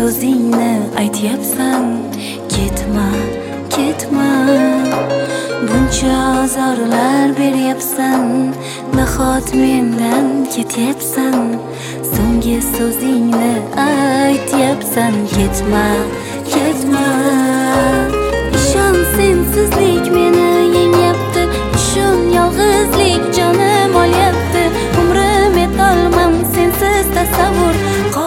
so'zingni aytyapsan, ketma, ketma. Buncha azorlar beryapsan, nahot mendan ketyapsan. So'nggi so'zingni aytyapsan, ketma, ketma. Ishon, sensizlik meni yengyapti, ishon, yolg'izlik jonim olyapti. Umrim etolmam sensiz tasavvur.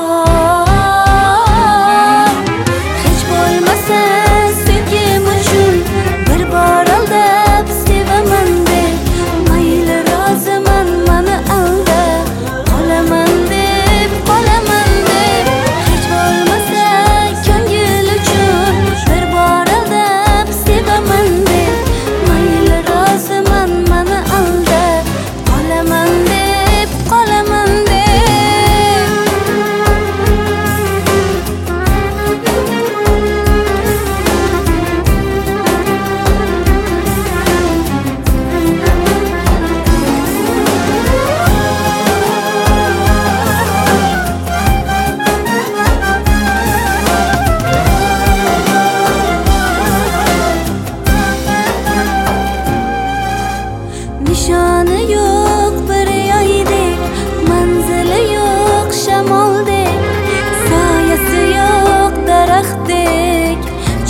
Hech bo'lmasa sevgim uchun bir bor aldab sevaman deb, mayli roziman mani alda, qolaman deb, qolaman deb. Hech bo'lmasa ko'ngil uchun bir bor aldab sevaman deb, mayli roziman mani alda, qolaman deb, qolaman deb. Nishoni yo'q bir yoydek, manzili yo'q shamoldek, soyasi yo'q daraxtdek,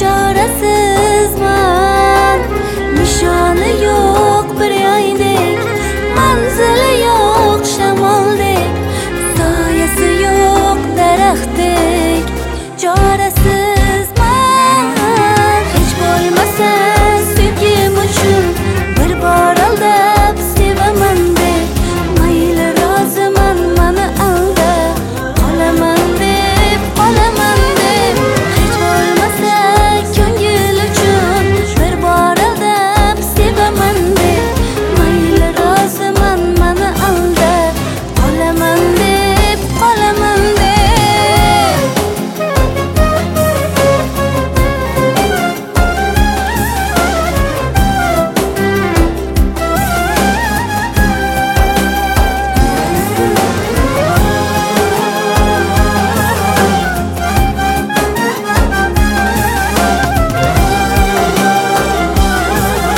chorasizman. Nishoni yo'q bir yoydek, manzili yo'q shamoldek, soyasi yo'q daraxtdek, chorasizman. Hech bo'lmasa sevgim uchun bir bor aldab sevaman deb, mayli roziman mani alda, qolaman deb, qolaman deb. Hech bo'lmasa ko'ngil uchun bir bor aldab sevaman deb, mayli roziman mani alda, qolaman deb, qolaman deb.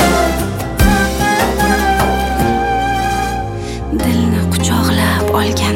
Dilni quchoqlab olgan